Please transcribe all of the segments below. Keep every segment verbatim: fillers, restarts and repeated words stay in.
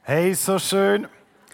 Hey, so schön.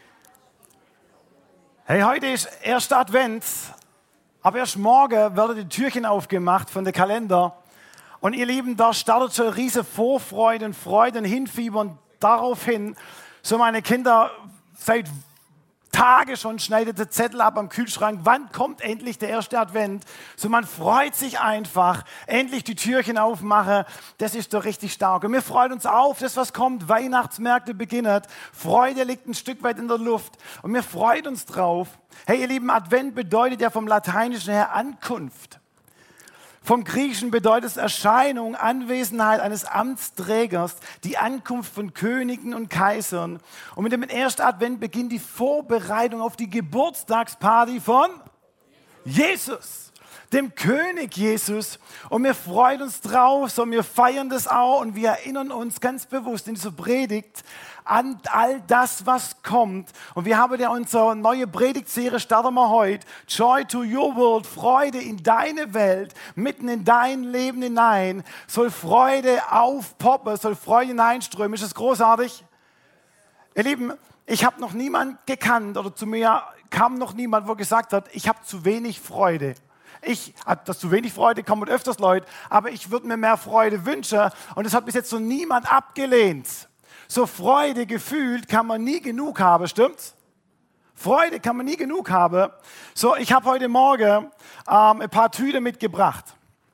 Hey, heute ist erster Advent, aber erst morgen werden die Türchen aufgemacht von der Kalender. Und ihr Lieben, da startet so eine riesige Vorfreude und Freude und Hinfiebern darauf hin. So meine Kinder seit Tagen schon schneidet der Zettel ab am Kühlschrank. Wann kommt endlich der erste Advent? So man freut sich einfach, endlich die Türchen aufmachen. Das ist doch richtig stark. Und wir freuen uns auf, das was kommt. Weihnachtsmärkte beginnen. Freude liegt ein Stück weit in der Luft. Und wir freuen uns drauf. Hey ihr Lieben, Advent bedeutet ja vom Lateinischen her Ankunft. Vom Griechischen bedeutet es Erscheinung, Anwesenheit eines Amtsträgers, die Ankunft von Königen und Kaisern. Und mit dem ersten Advent beginnt die Vorbereitung auf die Geburtstagsparty von Jesus, dem König Jesus. Und wir freuen uns drauf, so wir feiern das auch und wir erinnern uns ganz bewusst in dieser Predigt an all das, was kommt. Und wir haben ja unsere neue Predigtserie, starten wir heute. Joy to your world, Freude in deine Welt, mitten in dein Leben hinein. Soll Freude aufpoppen, soll Freude hineinströmen. Ist das großartig? Ihr Lieben, ich habe noch niemanden gekannt oder zu mir kam noch niemand, wo gesagt hat, ich habe zu wenig Freude. Ich habe das zu wenig Freude, kommen öfters Leute, aber ich würde mir mehr Freude wünschen. Und das hat bis jetzt so niemand abgelehnt. So Freude gefühlt kann man nie genug haben, stimmt's? Freude kann man nie genug haben. So, ich habe heute Morgen ähm, ein paar Tüten mitgebracht.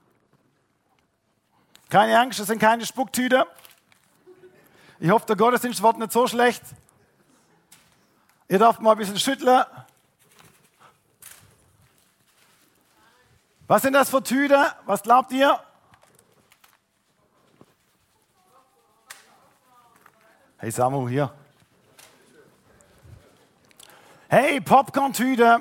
Keine Angst, das sind keine Spucktüten. Ich hoffe, der Gottesdienst wird nicht so schlecht. Ihr dürft mal ein bisschen schütteln. Was sind das für Tüten? Was glaubt ihr? Hey Samu, hier. Hey, Popcorn-Tüte.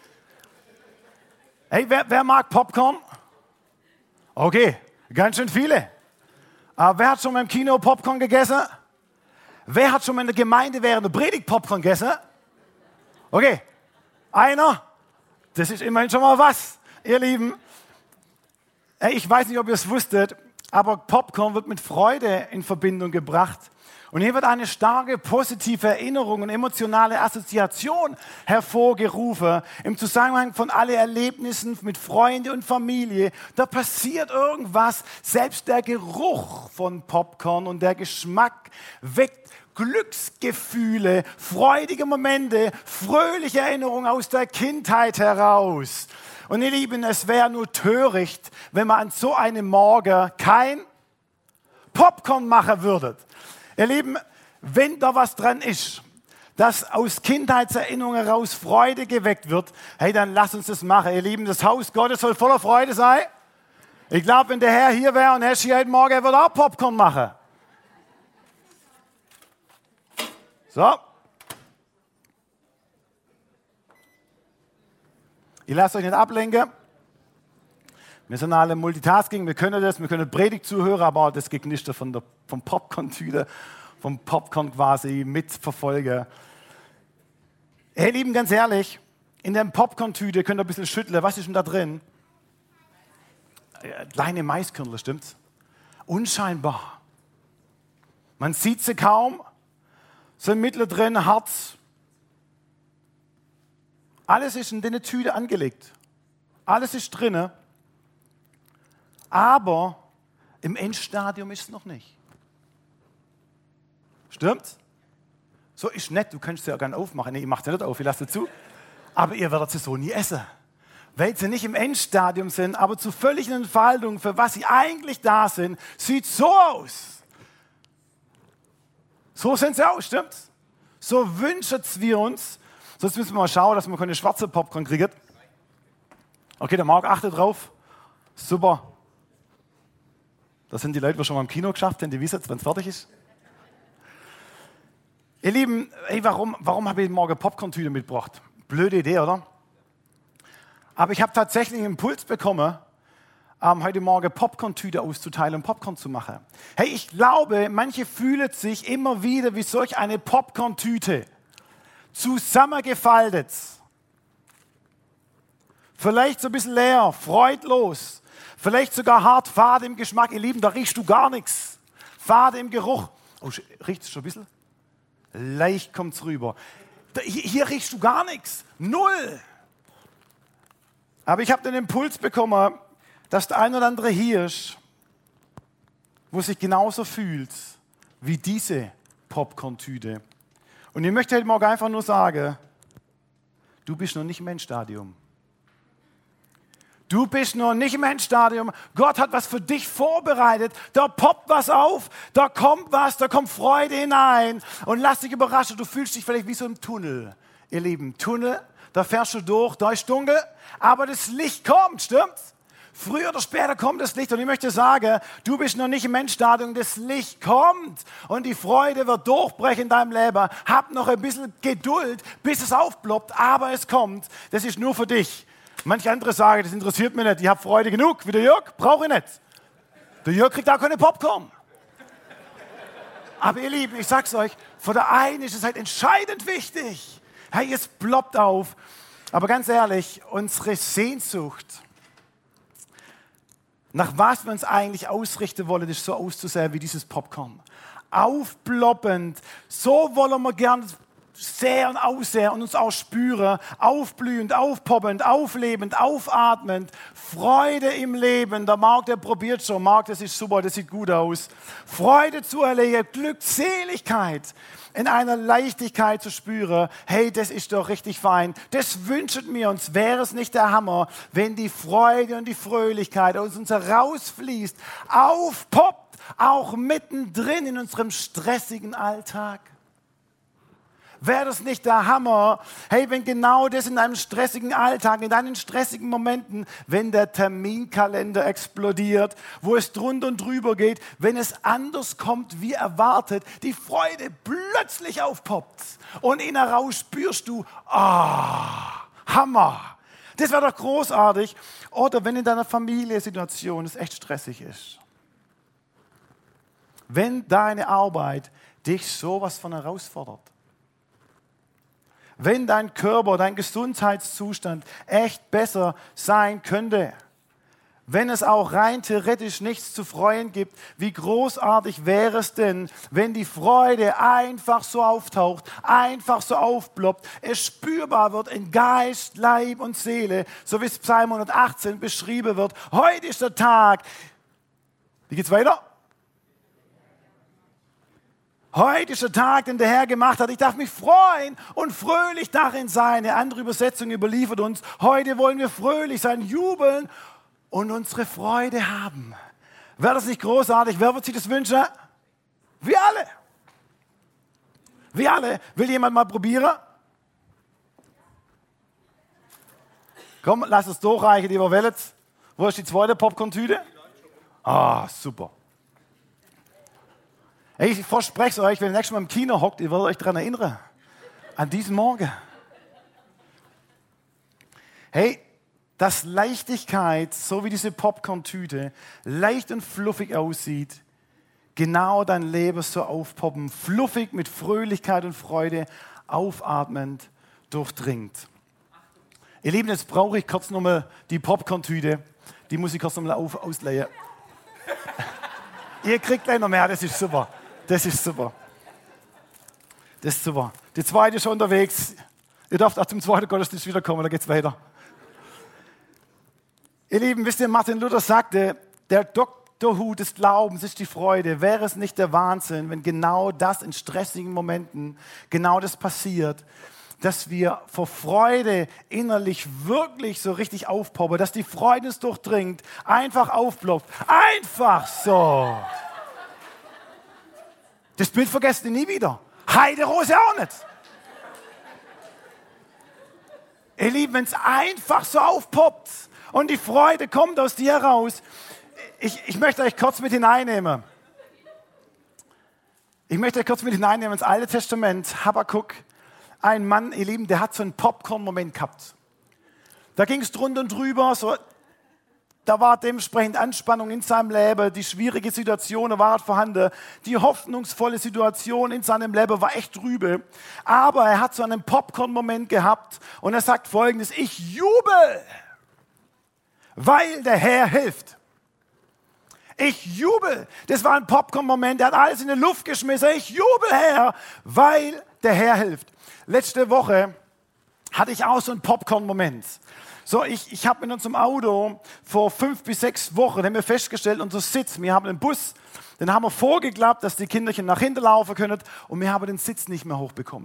Hey, wer, wer mag Popcorn? Okay, ganz schön viele. Aber wer hat schon mal im Kino Popcorn gegessen? Wer hat schon mal in der Gemeinde während der Predigt Popcorn gegessen? Okay, einer. Das ist immerhin schon mal was, ihr Lieben. Hey, ich weiß nicht, ob ihr es wusstet, aber Popcorn wird mit Freude in Verbindung gebracht. Und hier wird eine starke positive Erinnerung und emotionale Assoziation hervorgerufen im Zusammenhang von allen Erlebnissen mit Freunden und Familie. Da passiert irgendwas. Selbst der Geruch von Popcorn und der Geschmack weckt Glücksgefühle, freudige Momente, fröhliche Erinnerungen aus der Kindheit heraus. Und ihr Lieben, es wäre nur töricht, wenn man an so einem Morgen kein Popcorn machen würdet. Ihr Lieben, wenn da was dran ist, dass aus Kindheitserinnerungen heraus Freude geweckt wird, hey, dann lasst uns das machen. Ihr Lieben, das Haus Gottes soll voller Freude sein. Ich glaube, wenn der Herr hier wäre und er ist hier heute Morgen, er würde auch Popcorn machen. So. Ich lasse euch nicht ablenken. Wir sind alle Multitasking, wir können das, wir können Predigt zuhören, aber das Geknischte von der vom Popcorn-Tüte, vom Popcorn quasi mitverfolgen. Hey, Lieben, ganz ehrlich, in der Popcorn-Tüte könnt ihr ein bisschen schütteln. Was ist denn da drin? Kleine Maiskörner, stimmt's? Unscheinbar. Man sieht sie kaum. Sind mittel drin, Harz. Alles ist in der Tüte angelegt. Alles ist drin. Aber im Endstadium ist es noch nicht. Stimmt's? So ist nett, du kannst sie ja gerne aufmachen. Nee, ich mache sie nicht auf, ich lasse sie zu. Aber ihr werdet sie so nie essen. Weil sie nicht im Endstadium sind, aber zur völligen Entfaltung, für was sie eigentlich da sind, sieht so aus. So sehen sie aus, stimmt's? So wünschen wir uns. Sonst müssen wir mal schauen, dass wir keine schwarze Popcorn kriegen. Okay, der Marc achtet drauf. Super. Das sind die Leute, die schon mal im Kino geschafft haben, die wissen jetzt, wenn es fertig ist. Ihr Lieben, hey, warum, warum habe ich morgen Popcorn-Tüte mitgebracht? Blöde Idee, oder? Aber ich habe tatsächlich einen Impuls bekommen, ähm, heute Morgen Popcorn-Tüte auszuteilen und Popcorn zu machen. Hey, ich glaube, manche fühlen sich immer wieder wie solch eine Popcorn-Tüte. Zusammengefaltet. Vielleicht so ein bisschen leer, freudlos. Vielleicht sogar hart, fade im Geschmack. Ihr Lieben, da riechst du gar nichts. Fade im Geruch. Oh, riecht es schon ein bisschen? Leicht kommt's rüber. Hier, hier riechst du gar nichts. Null. Aber ich habe den Impuls bekommen, dass der ein oder andere hier ist, wo sich genauso fühlt wie diese Popcorn-Tüte. Und ich möchte heute Morgen einfach nur sagen, du bist noch nicht im Endstadium. Du bist noch nicht im Endstadium. Gott hat was für dich vorbereitet. Da poppt was auf, da kommt was, da kommt Freude hinein. Und lass dich überraschen, du fühlst dich vielleicht wie so im Tunnel. Ihr Lieben, Tunnel, da fährst du durch, da ist dunkel, aber das Licht kommt, stimmt's? Früher oder später kommt das Licht und ich möchte sagen, du bist noch nicht im Endstadium, das Licht kommt und die Freude wird durchbrechen in deinem Leben. Hab noch ein bisschen Geduld, bis es aufploppt, aber es kommt. Das ist nur für dich. Manche andere sagen, das interessiert mich nicht, ich habe Freude genug, wie der Jörg, brauche ich nicht. Der Jörg kriegt auch keine Popcorn. Aber ihr Lieben, ich sag's euch, für der einen ist es halt entscheidend wichtig. Hey, es ploppt auf. Aber ganz ehrlich, unsere Sehnsucht, nach was wir uns eigentlich ausrichten wollen, ist so auszusehen wie dieses Popcorn. Aufploppend, so wollen wir gern sehen und aussehen und uns auch spüren, aufblühend, aufpoppend, auflebend, aufatmend, Freude im Leben. Der Marc, der probiert schon. Marc, das ist super, das sieht gut aus. Freude zu erleben, Glückseligkeit in einer Leichtigkeit zu spüren. Hey, das ist doch richtig fein. Das wünschen wir uns. Wäre es nicht der Hammer, wenn die Freude und die Fröhlichkeit aus uns herausfließt, aufpoppt, auch mittendrin in unserem stressigen Alltag? Wäre das nicht der Hammer, hey, wenn genau das in deinem stressigen Alltag, in deinen stressigen Momenten, wenn der Terminkalender explodiert, wo es drunter und drüber geht, wenn es anders kommt wie erwartet, die Freude plötzlich aufpoppt und in heraus spürst du, ah, Hammer. Das wäre doch großartig. Oder wenn in deiner Familiensituation es echt stressig ist. Wenn deine Arbeit dich sowas von herausfordert. Wenn dein Körper, dein Gesundheitszustand echt besser sein könnte, wenn es auch rein theoretisch nichts zu freuen gibt, wie großartig wäre es denn, wenn die Freude einfach so auftaucht, einfach so aufploppt, es spürbar wird in Geist, Leib und Seele, so wie es Psalm hundertachtzehn beschrieben wird. Heute ist der Tag. Wie geht's weiter? Heute ist der Tag, den der Herr gemacht hat. Ich darf mich freuen und fröhlich darin sein. Eine andere Übersetzung überliefert uns. Heute wollen wir fröhlich sein, jubeln und unsere Freude haben. Wäre das nicht großartig? Wer wird sich das wünschen? Wir alle. Wir alle. Will jemand mal probieren? Komm, lass es durchreichen, lieber Wellets. Wo ist die zweite Popcorn-Tüte? Ah, super. Ich verspreche es euch, wenn ihr nächstes Mal im Kino hockt, ihr werdet euch daran erinnern. An diesen Morgen. Hey, dass Leichtigkeit, so wie diese Popcorn-Tüte, leicht und fluffig aussieht, genau dein Leben so aufpoppen, fluffig mit Fröhlichkeit und Freude, aufatmend durchdringt. Ihr Lieben, jetzt brauche ich kurz nochmal die Popcorn-Tüte. Die muss ich kurz nochmal ausleihen. Ihr kriegt gleich noch mehr, das ist super. Das ist super. Das ist super. Die zweite ist schon unterwegs. Ihr dürft auch zum zweiten Gottesdienst wiederkommen, da geht's weiter. Ihr Lieben, wisst ihr, Martin Luther sagte, der Doktor Who des Glaubens ist die Freude. Wäre es nicht der Wahnsinn, wenn genau das in stressigen Momenten, genau das passiert, dass wir vor Freude innerlich wirklich so richtig aufpoppen, dass die Freude uns durchdringt, einfach aufploppt. Einfach so. Das Bild vergesst ihr nie wieder. Heiderose auch nicht. Ihr Lieben, wenn es einfach so aufpoppt und die Freude kommt aus dir heraus, ich, ich möchte euch kurz mit hineinnehmen. Ich möchte euch kurz mit hineinnehmen ins Alte Testament, Habakkuk. Ein Mann, ihr Lieben, der hat so einen Popcorn-Moment gehabt. Da ging es drunter und drüber, so, da war dementsprechend Anspannung in seinem Leben, die schwierige Situation war vorhanden, die hoffnungsvolle Situation in seinem Leben war echt trübe. Aber er hat so einen Popcorn-Moment gehabt und er sagt Folgendes: Ich jubel, weil der Herr hilft. Ich jubel. Das war ein Popcorn-Moment, der hat alles in die Luft geschmissen. Ich jubel, Herr, weil der Herr hilft. Letzte Woche hatte ich auch so einen Popcorn-Moment. So, ich, ich habe in unserem Auto vor fünf bis sechs Wochen haben wir festgestellt, unser Sitz, wir haben einen Bus, den haben wir vorgeklappt, dass die Kinderchen nach hinten laufen können und wir haben den Sitz nicht mehr hochbekommen.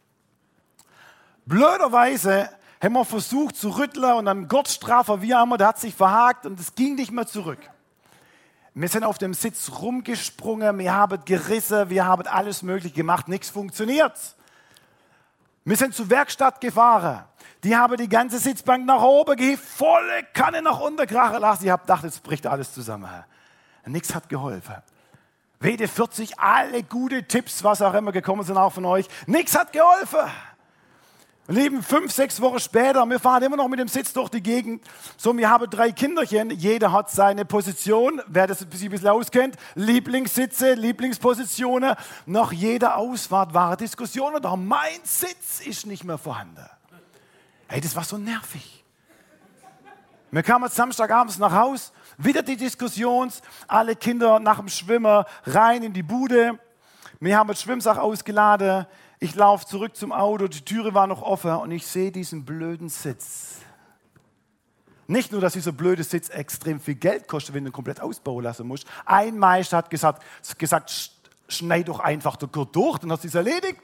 Blöderweise haben wir versucht zu rütteln und dann Gurtstraffer, wie auch immer, der hat sich verhakt und es ging nicht mehr zurück. Wir sind auf dem Sitz rumgesprungen, wir haben gerissen, wir haben alles Mögliche gemacht, nichts funktioniert. Wir sind zur Werkstatt gefahren. Die haben die ganze Sitzbank nach oben gehievt, volle Kanne nach unten krachen lassen. Ich habe gedacht, jetzt bricht alles zusammen. Nichts hat geholfen. W D vierzig, alle gute Tipps, was auch immer gekommen sind, auch von euch. Nichts hat geholfen. Lieben, fünf, sechs Wochen später, wir fahren immer noch mit dem Sitz durch die Gegend. So, wir haben drei Kinderchen, jeder hat seine Position, wer das sich ein bisschen auskennt, Lieblingssitze, Lieblingspositionen. Nach jeder Ausfahrt waren Diskussionen da. Mein Sitz ist nicht mehr vorhanden. Hey, das war so nervig. Wir kamen Samstagabends nach Haus, wieder die Diskussion, alle Kinder nach dem Schwimmen rein in die Bude. Wir haben das Schwimmsack ausgeladen. Ich laufe zurück zum Auto, die Türe war noch offen und ich sehe diesen blöden Sitz. Nicht nur, dass dieser blöde Sitz extrem viel Geld kostet, wenn du ihn komplett ausbauen lassen musst. Ein Meister hat gesagt, gesagt schneid doch einfach den Gurt durch, dann hast du es erledigt.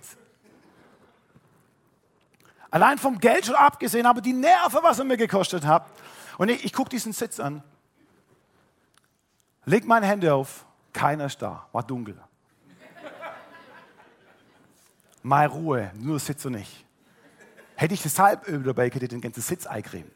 Allein vom Geld schon abgesehen, aber die Nerven, was er mir gekostet hat. Und ich, ich gucke diesen Sitz an, leg meine Hände auf, keiner ist da, war dunkel. Mal Ruhe, nur Sitz und ich. Hätte ich das Salböl dabei, hätte ich den ganzen Sitz eingecremt.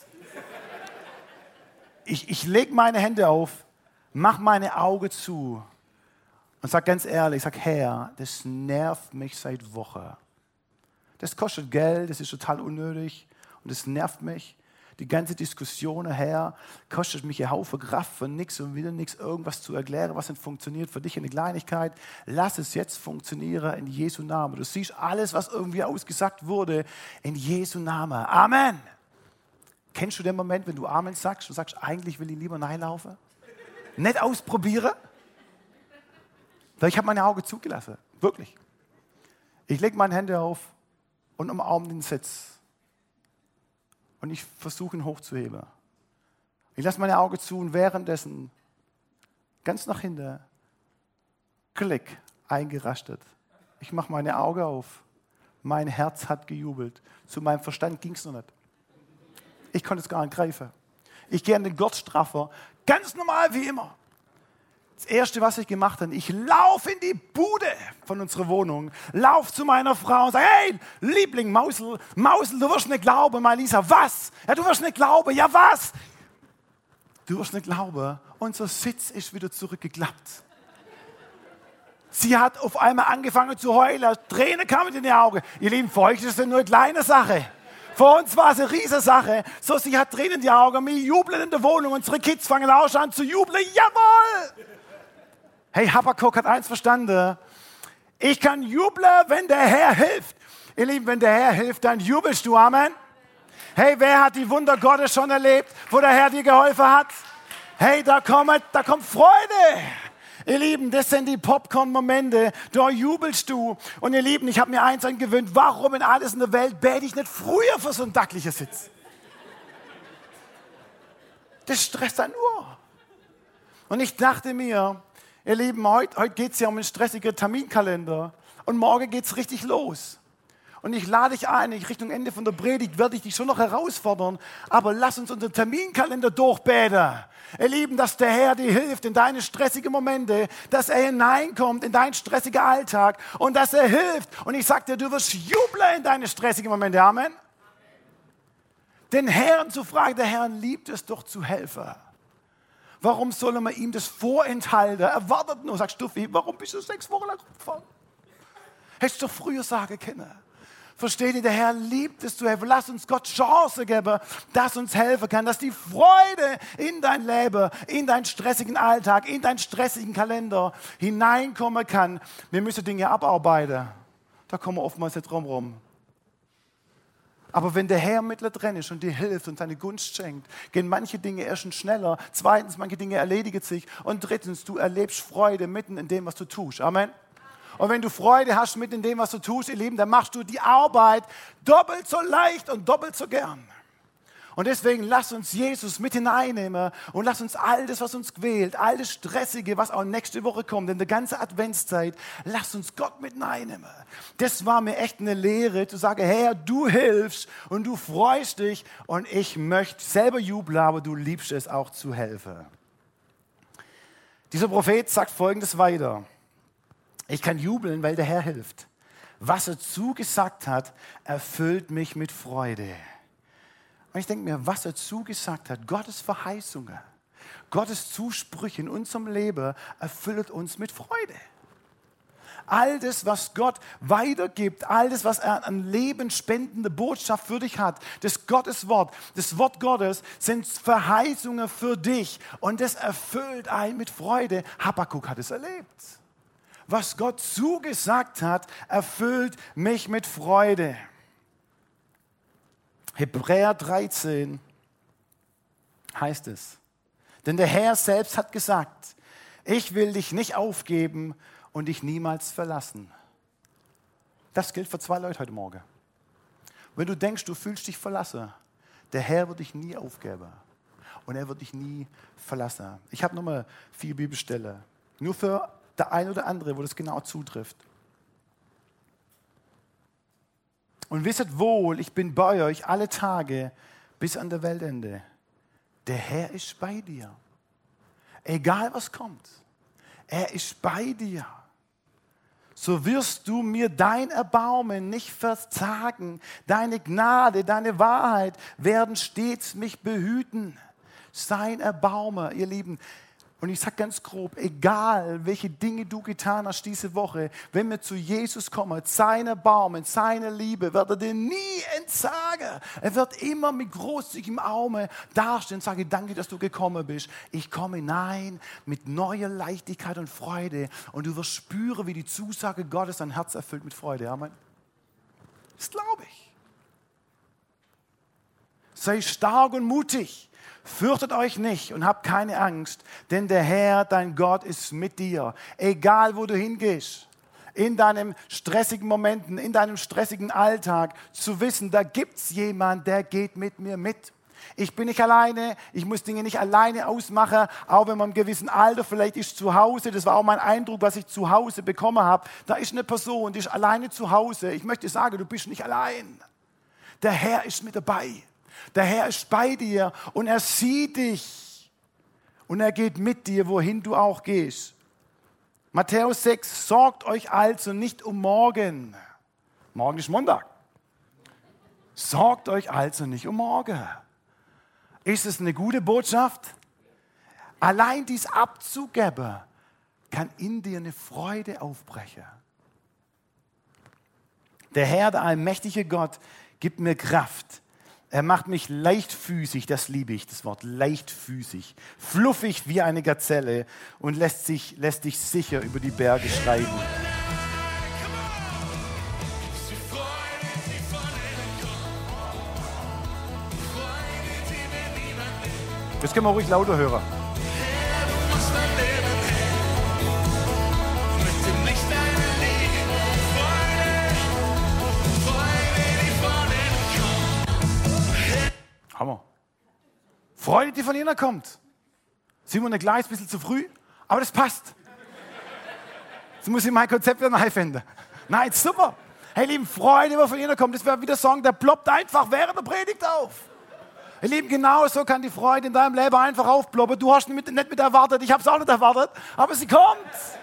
Ich, ich lege meine Hände auf, mache meine Augen zu und sage ganz ehrlich, ich sage, Herr, das nervt mich seit Wochen. Das kostet Geld, das ist total unnötig und das nervt mich. Die ganze Diskussion, Herr, kostet mich ein Haufen Kraft für nichts und wieder nichts, irgendwas zu erklären, was nicht funktioniert. Für dich eine Kleinigkeit. Lass es jetzt funktionieren in Jesu Namen. Du siehst alles, was irgendwie ausgesagt wurde, in Jesu Namen. Amen. Kennst du den Moment, wenn du Amen sagst und sagst, eigentlich will ich lieber reinlaufen? Nicht ausprobieren? Ich habe meine Augen zugelassen. Wirklich. Ich lege meine Hände auf und umarme den Sitz. Und ich versuche ihn hochzuheben. Ich lasse meine Augen zu und währenddessen ganz nach hinten, klick, eingerastet. Ich mache meine Augen auf. Mein Herz hat gejubelt. Zu meinem Verstand ging es noch nicht. Ich konnte es gar nicht greifen. Ich gehe an den Gurtstraffer, ganz normal wie immer. Das Erste, was ich gemacht habe, ich laufe in die Bude von unserer Wohnung, laufe zu meiner Frau und sage, hey, Liebling, Mausel, Mausel, du wirst nicht glauben, Marlisa, was? Ja, du wirst nicht glauben, ja was? Du wirst nicht glauben, unser Sitz ist wieder zurückgeklappt. Sie hat auf einmal angefangen zu heulen, Tränen kamen in die Augen. Ihr Lieben, für euch ist das nur eine kleine Sache. Für uns war es eine riesige Sache. So, sie hat Tränen in die Augen, wir jubeln in der Wohnung, unsere Kids fangen auch an zu jubeln, jawohl! Hey, Habakkuk hat eins verstanden. Ich kann jubeln, wenn der Herr hilft. Ihr Lieben, wenn der Herr hilft, dann jubelst du, Amen. Hey, wer hat die Wunder Gottes schon erlebt, wo der Herr dir geholfen hat? Hey, da kommt, da kommt Freude. Ihr Lieben, das sind die Popcorn-Momente, da jubelst du. Und ihr Lieben, ich habe mir eins angewöhnt, warum in alles in der Welt bete ich nicht früher für so einen dacklichen Sitz? Das stresst dann nur. Und ich dachte mir, ihr Lieben, heute, heute geht es ja um einen stressigen Terminkalender und morgen geht es richtig los. Und ich lade dich ein, ich Richtung Ende von der Predigt werde ich dich schon noch herausfordern, aber lass uns unseren Terminkalender durchbeten. Ihr Lieben, dass der Herr dir hilft in deine stressigen Momente, dass er hineinkommt in deinen stressigen Alltag und dass er hilft. Und ich sage dir, du wirst jubeln in deine stressigen Momente. Amen. Amen. Den Herrn zu fragen, der Herr liebt es doch zu helfen. Warum soll man ihm das vorenthalten? Er wartet nur. Sagst du, warum bist du sechs Wochen lang gefahren? Hättest du doch früher sagen können. Versteht ihr, der Herr liebt es zu helfen. Lass uns Gott Chance geben, dass uns helfen kann, dass die Freude in dein Leben, in deinen stressigen Alltag, in deinen stressigen Kalender hineinkommen kann. Wir müssen Dinge abarbeiten. Da kommen wir oftmals nicht drum rum. Aber wenn der Herr mittendrin ist und dir hilft und deine Gunst schenkt, gehen manche Dinge erstens schneller, zweitens, manche Dinge erledigen sich und drittens, du erlebst Freude mitten in dem, was du tust. Amen. Und wenn du Freude hast mitten in dem, was du tust, ihr Lieben, dann machst du die Arbeit doppelt so leicht und doppelt so gern. Und deswegen lass uns Jesus mit hineinnehmen und lass uns all das, was uns quält, all das Stressige, was auch nächste Woche kommt, in der ganzen Adventszeit, lass uns Gott mit hineinnehmen. Das war mir echt eine Lehre, zu sagen, Herr, du hilfst und du freust dich und ich möchte selber jubeln, aber du liebst es auch zu helfen. Dieser Prophet sagt Folgendes weiter. Ich kann jubeln, weil der Herr hilft. Was er zugesagt hat, erfüllt mich mit Freude. Und ich denke mir, was er zugesagt hat, Gottes Verheißungen, Gottes Zusprüche in unserem Leben erfüllt uns mit Freude. All das, was Gott weitergibt, all das, was er an lebensspendende Botschaft für dich hat, das Gotteswort, das Wort Gottes, sind Verheißungen für dich. Und das erfüllt einen mit Freude. Habakkuk hat es erlebt. Was Gott zugesagt hat, erfüllt mich mit Freude. Hebräer dreizehn heißt es, denn der Herr selbst hat gesagt, ich will dich nicht aufgeben und dich niemals verlassen. Das gilt für zwei Leute heute Morgen. Wenn du denkst, du fühlst dich verlassen, der Herr wird dich nie aufgeben und er wird dich nie verlassen. Ich habe nochmal vier Bibelstellen, nur für der ein oder andere, wo das genau zutrifft. Und wisset wohl, ich bin bei euch alle Tage bis an der Weltende. Der Herr ist bei dir. Egal was kommt, er ist bei dir. So wirst du mir dein Erbarmen nicht verzagen. Deine Gnade, deine Wahrheit werden stets mich behüten. Sein Erbarmen, ihr Lieben. Und ich sage ganz grob, egal welche Dinge du getan hast diese Woche, wenn wir zu Jesus kommen, sein Erbarmen, seine Liebe, wird er dir nie entsagen. Er wird immer mit großzügigem Auge dastehen und sagen, danke, dass du gekommen bist. Ich komme hinein mit neuer Leichtigkeit und Freude und du wirst spüren, wie die Zusage Gottes dein Herz erfüllt mit Freude. Amen. Das glaube ich. Sei stark und mutig. Fürchtet euch nicht und habt keine Angst, denn der Herr, dein Gott, ist mit dir. Egal, wo du hingehst, in deinen stressigen Momenten, in deinem stressigen Alltag, zu wissen, da gibt es jemanden, der geht mit mir mit. Ich bin nicht alleine, ich muss Dinge nicht alleine ausmachen, auch wenn man im gewissen Alter, vielleicht ist zu Hause, das war auch mein Eindruck, was ich zu Hause bekommen habe, da ist eine Person, die ist alleine zu Hause. Ich möchte sagen, du bist nicht allein. Der Herr ist mit dabei. Der Herr ist bei dir und er sieht dich und er geht mit dir, wohin du auch gehst. Matthäus sechs, sorgt euch also nicht um morgen. Morgen ist Montag. Sorgt euch also nicht um morgen. Ist es eine gute Botschaft? Allein dies abzugeben, kann in dir eine Freude aufbrechen. Der Herr, der allmächtige Gott, gibt mir Kraft. Er macht mich leichtfüßig, das liebe ich, das Wort leichtfüßig, fluffig wie eine Gazelle und lässt, sich, lässt dich sicher über die Berge schreiten. Das können wir ruhig lauter hören. Hammer. Freude, die von ihnen kommt. Simon, ein kleines bisschen zu früh, aber das passt. Jetzt muss ich mein Konzept wieder neu finden. Nein, super. Hey, lieben, Freude, die von ihnen kommt. Das wäre wieder Song, der ploppt einfach während der Predigt auf. Ihr Lieben, genau so kann die Freude in deinem Leben einfach aufploppen. Du hast nicht mit, nicht mit erwartet, ich habe es auch nicht erwartet, aber sie kommt.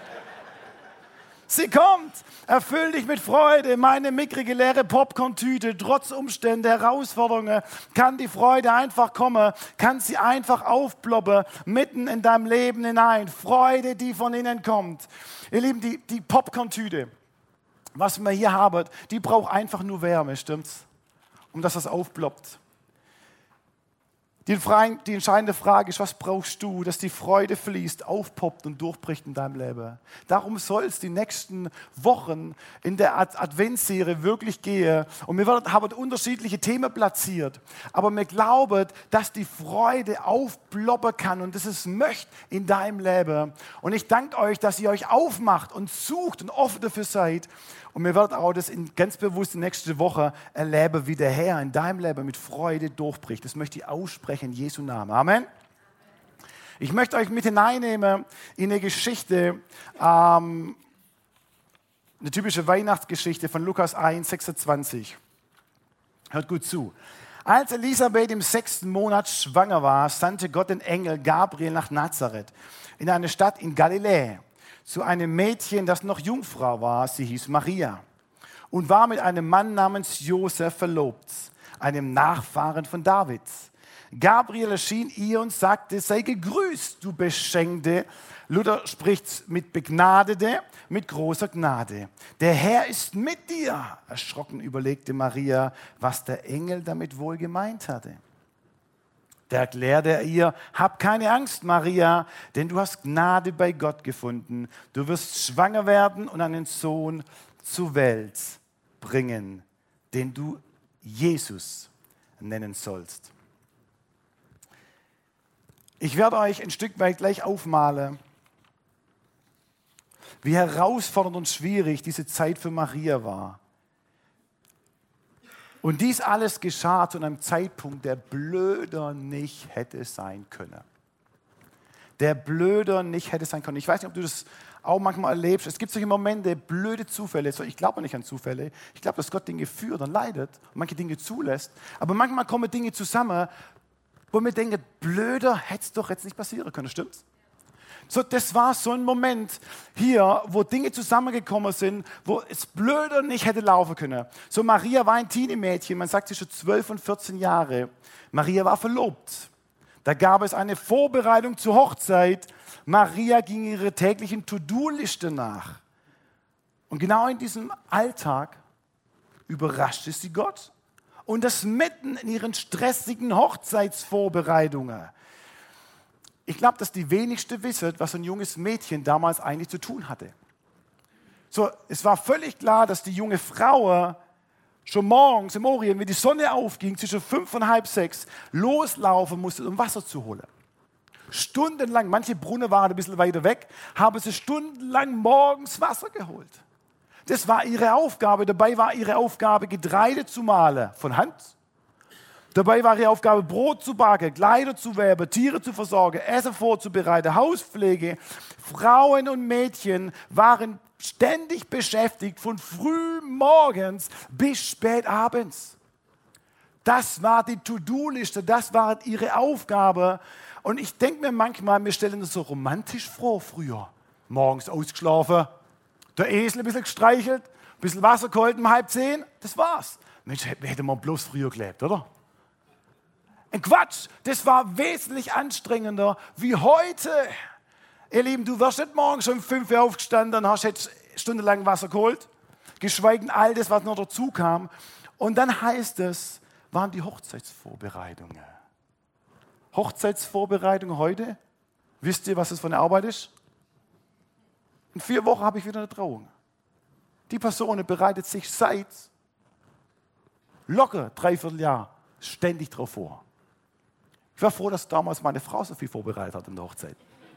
Sie kommt. Erfüll dich mit Freude. Meine mickrige, leere Popcorn-Tüte, trotz Umstände, Herausforderungen, kann die Freude einfach kommen, kann sie einfach aufploppen, mitten in deinem Leben hinein. Freude, die von innen kommt. Ihr Lieben, die, die Popcorn-Tüte, was wir hier haben, die braucht einfach nur Wärme, stimmt's? Um dass das aufploppt. Die, Frage, die entscheidende Frage ist, was brauchst du, dass die Freude fließt, aufpoppt und durchbricht in deinem Leben? Darum soll es die nächsten Wochen in der Ad- Adventsserie wirklich gehen. Und wir werden, haben unterschiedliche Themen platziert. Aber wir glauben, dass die Freude aufploppen kann und dass es möchte in deinem Leben. Und ich danke euch, dass ihr euch aufmacht und sucht und offen dafür seid. Und wir werden auch das in ganz bewusst nächste Woche erleben, wie der Herr in deinem Leben mit Freude durchbricht. Das möchte ich aussprechen in Jesu Namen. Amen. Ich möchte euch mit hineinnehmen in eine Geschichte, ähm, eine typische Weihnachtsgeschichte von Lukas eins, sechsundzwanzig. Hört gut zu. Als Elisabeth im sechsten Monat schwanger war, sandte Gott den Engel Gabriel nach Nazareth, in eine Stadt in Galiläa, zu einem Mädchen, das noch Jungfrau war. Sie hieß Maria und war mit einem Mann namens Josef verlobt, einem Nachfahren von David. Gabriel erschien ihr und sagte, sei gegrüßt, du Beschenkte. Luther spricht mit Begnadete, mit großer Gnade. Der Herr ist mit dir. Erschrocken überlegte Maria, was der Engel damit wohl gemeint hatte. Da erklärte er ihr, hab keine Angst, Maria, denn du hast Gnade bei Gott gefunden. Du wirst schwanger werden und einen Sohn zur Welt bringen, den du Jesus nennen sollst. Ich werde euch ein Stück weit gleich aufmalen, wie herausfordernd und schwierig diese Zeit für Maria war. Und dies alles geschah zu einem Zeitpunkt, der blöder nicht hätte sein können. Der blöder nicht hätte sein können. Ich weiß nicht, ob du das auch manchmal erlebst. Es gibt solche Momente, blöde Zufälle. Ich glaube nicht an Zufälle. Ich glaube, dass Gott Dinge führt und leidet und manche Dinge zulässt. Aber manchmal kommen Dinge zusammen, wo wir denken, blöder hätte es doch jetzt nicht passieren können. Stimmt's? So, das war so ein Moment hier, wo Dinge zusammengekommen sind, wo es blöder nicht hätte laufen können. So, Maria war ein Teenie-Mädchen, man sagt zwischen zwölf und vierzehn Jahre. Maria war verlobt. Da gab es eine Vorbereitung zur Hochzeit. Maria ging ihrer täglichen To-Do-Liste nach. Und genau in diesem Alltag überraschte sie Gott. Und das mitten in ihren stressigen Hochzeitsvorbereitungen. Ich glaube, dass die wenigsten wissen, was ein junges Mädchen damals eigentlich zu tun hatte. So, es war völlig klar, dass die junge Frau schon morgens im Orient, wenn die Sonne aufging, zwischen fünf und halb sechs, loslaufen musste, um Wasser zu holen. Stundenlang, manche Brunnen waren ein bisschen weiter weg, haben sie stundenlang morgens Wasser geholt. Das war ihre Aufgabe. Dabei war ihre Aufgabe, Getreide zu mahlen, von Hand. Dabei war ihre Aufgabe, Brot zu backen, Kleider zu weben, Tiere zu versorgen, Essen vorzubereiten, Hauspflege. Frauen und Mädchen waren ständig beschäftigt, von früh morgens bis spät abends. Das war die To-Do-Liste, das war ihre Aufgabe. Und ich denke mir manchmal, wir stellen uns so romantisch vor früher. Morgens ausgeschlafen, der Esel ein bisschen gestreichelt, ein bisschen Wasser geholt um halb zehn, das war's. Mensch, hätte man bloß früher gelebt, oder? Ein Quatsch, das war wesentlich anstrengender wie heute. Ihr Lieben, du wirst nicht morgen schon um fünf Uhr aufgestanden und hast jetzt stundenlang Wasser geholt, geschweige all das, was noch dazu kam. Und dann heißt es, waren die Hochzeitsvorbereitungen. Hochzeitsvorbereitung heute, wisst ihr, was das für eine Arbeit ist? In vier Wochen habe ich wieder eine Trauung. Die Person bereitet sich seit locker dreiviertel Jahr ständig darauf vor. Ich war froh, dass damals meine Frau so viel vorbereitet hat in der Hochzeit.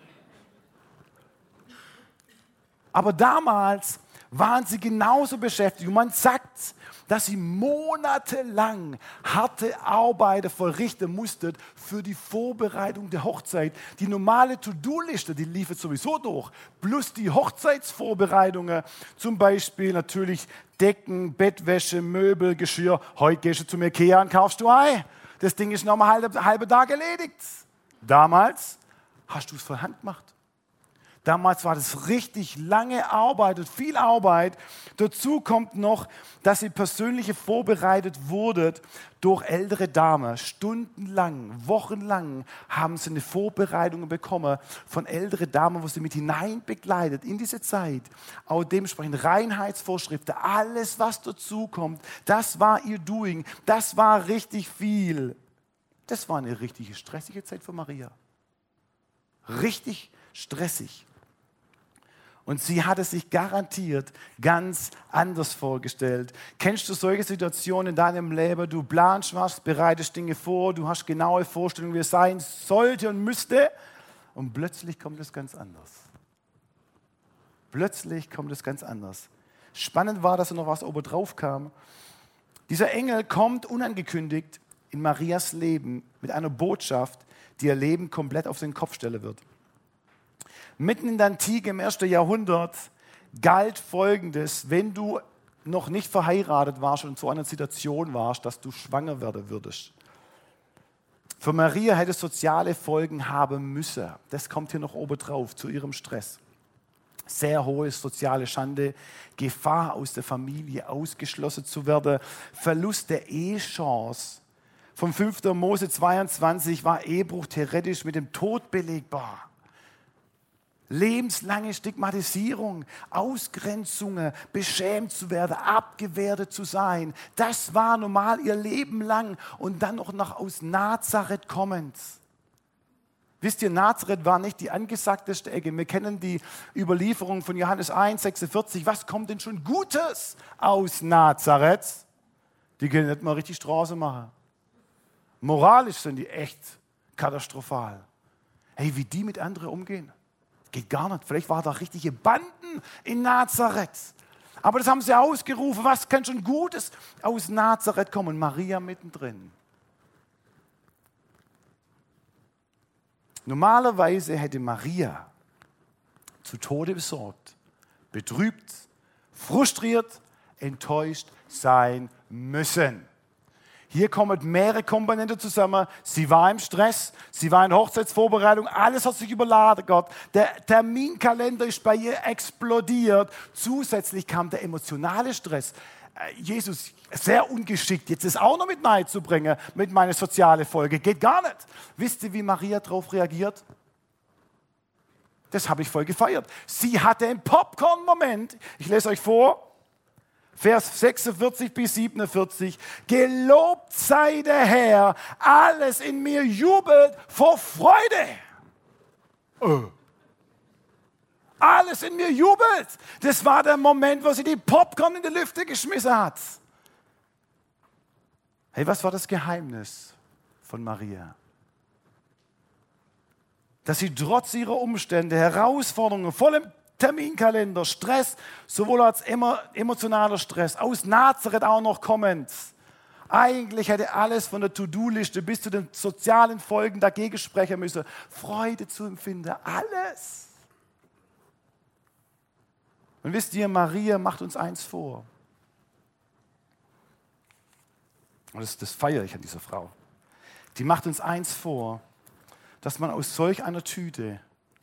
Aber damals waren sie genauso beschäftigt. Und man sagt, dass sie monatelang harte Arbeit verrichten mussten für die Vorbereitung der Hochzeit. Die normale To-Do-Liste, die lief jetzt sowieso durch. Plus die Hochzeitsvorbereitungen, zum Beispiel natürlich Decken, Bettwäsche, Möbel, Geschirr. Heute gehst du zum Ikea und kaufst du ein. Das Ding ist noch mal einen halben Tag erledigt. Damals hast du es von Hand gemacht. Damals war das richtig lange Arbeit und viel Arbeit. Dazu kommt noch, dass sie persönlich vorbereitet wurde durch ältere Damen. Stundenlang, wochenlang haben sie eine Vorbereitung bekommen von älteren Damen, wo sie mit hinein begleitet in diese Zeit. Auch dementsprechend Reinheitsvorschriften, alles was dazu kommt, das war ihr Doing. Das war richtig viel. Das war eine richtige stressige Zeit für Maria. Richtig stressig. Und sie hat es sich garantiert ganz anders vorgestellt. Kennst du solche Situationen in deinem Leben? Du planst was, bereitest Dinge vor, du hast genaue Vorstellungen, wie es sein sollte und müsste. Und plötzlich kommt es ganz anders. Plötzlich kommt es ganz anders. Spannend war, dass noch was oben drauf kam. Dieser Engel kommt unangekündigt in Marias Leben mit einer Botschaft, die ihr Leben komplett auf den Kopf stellen wird. Mitten in der Antike im ersten Jahrhundert galt Folgendes: Wenn du noch nicht verheiratet warst und in so einer Situation warst, dass du schwanger werden würdest. Für Maria hätte es soziale Folgen haben müssen. Das kommt hier noch oben drauf zu ihrem Stress. Sehr hohe soziale Schande, Gefahr aus der Familie ausgeschlossen zu werden, Verlust der Ehechance. Vom fünften Mose zweiundzwanzig war Ehebruch theoretisch mit dem Tod belegbar. Lebenslange Stigmatisierung, Ausgrenzungen, beschämt zu werden, abgewertet zu sein. Das war normal ihr Leben lang und dann auch noch aus Nazareth kommend. Wisst ihr, Nazareth war nicht die angesagteste Ecke. Wir kennen die Überlieferung von Johannes eins sechsundvierzig. Was kommt denn schon Gutes aus Nazareth? Die können nicht mal richtig Straße machen. Moralisch sind die echt katastrophal. Hey, wie die mit anderen umgehen. Geht gar nicht. Vielleicht waren da richtige Banden in Nazareth. Aber das haben sie ausgerufen. Was kann schon Gutes aus Nazareth kommen? Maria mittendrin. Normalerweise hätte Maria zu Tode besorgt, betrübt, frustriert, enttäuscht sein müssen. Hier kommen mehrere Komponenten zusammen. Sie war im Stress, sie war in Hochzeitsvorbereitung, alles hat sich überlagert. Der Terminkalender ist bei ihr explodiert. Zusätzlich kam der emotionale Stress. Jesus, sehr ungeschickt, jetzt ist auch noch mit Neid zu bringen, mit meiner sozialen Folge. Geht gar nicht. Wisst ihr, wie Maria darauf reagiert? Das habe ich voll gefeiert. Sie hatte einen Popcorn-Moment. Ich lese euch vor. Vers sechsundvierzig bis siebenundvierzig. Gelobt sei der Herr, alles in mir jubelt vor Freude. Oh. Alles in mir jubelt. Das war der Moment, wo sie die Popcorn in die Lüfte geschmissen hat. Hey, was war das Geheimnis von Maria? Dass sie trotz ihrer Umstände, Herausforderungen, vollem Terminkalender, Stress, sowohl als emotionaler Stress, aus Nazareth auch noch kommend. Eigentlich hätte alles von der To-Do-Liste bis zu den sozialen Folgen dagegen sprechen müssen. Freude zu empfinden, alles. Und wisst ihr, Maria macht uns eins vor. Und das, das feiere ich an dieser Frau. Die macht uns eins vor, dass man aus solch einer Tüte,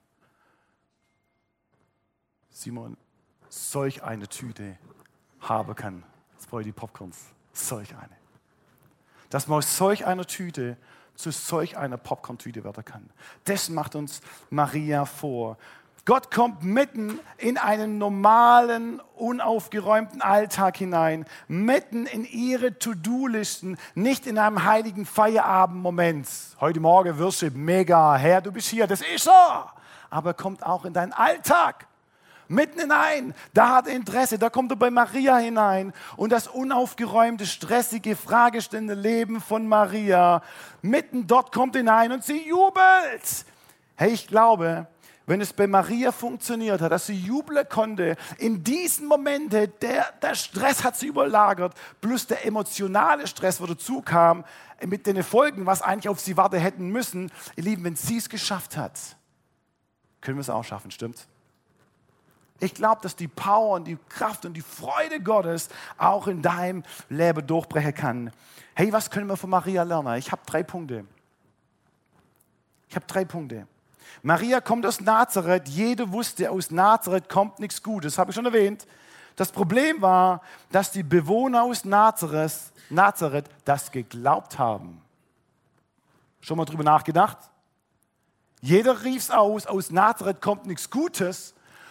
Simon, solch eine Tüte haben kann. Jetzt brauche ich die Popcorns. Solch eine. Dass man aus solch einer Tüte zu solch einer Popcorn-Tüte werden kann. Das macht uns Maria vor. Gott kommt mitten in einen normalen, unaufgeräumten Alltag hinein, mitten in ihre To-Do-Listen, nicht in einem heiligen Feierabendmoment. Heute Morgen wirst du mega, Herr, du bist hier, das ist er. Aber er kommt auch in deinen Alltag. Mitten hinein, da hat er Interesse, da kommt er bei Maria hinein. Und das unaufgeräumte, stressige, fragestellende Leben von Maria, mitten dort kommt er hinein und sie jubelt. Hey, ich glaube, wenn es bei Maria funktioniert hat, dass sie jubeln konnte, in diesen Momenten, der, der Stress hat sie überlagert, plus der emotionale Stress, wo dazu kam, mit den Folgen, was eigentlich auf sie warten hätten müssen. Ihr Lieben, wenn sie es geschafft hat, können wir es auch schaffen, stimmt's? Ich glaube, dass die Power und die Kraft und die Freude Gottes auch in deinem Leben durchbrechen kann. Hey, was können wir von Maria lernen? Ich habe drei Punkte. Ich habe drei Punkte. Maria kommt aus Nazareth. Jeder wusste, aus Nazareth kommt nichts Gutes. Das habe ich schon erwähnt. Das Problem war, dass die Bewohner aus Nazareth, Nazareth das geglaubt haben. Schon mal drüber nachgedacht? Jeder rief es aus, aus Nazareth kommt nichts Gutes.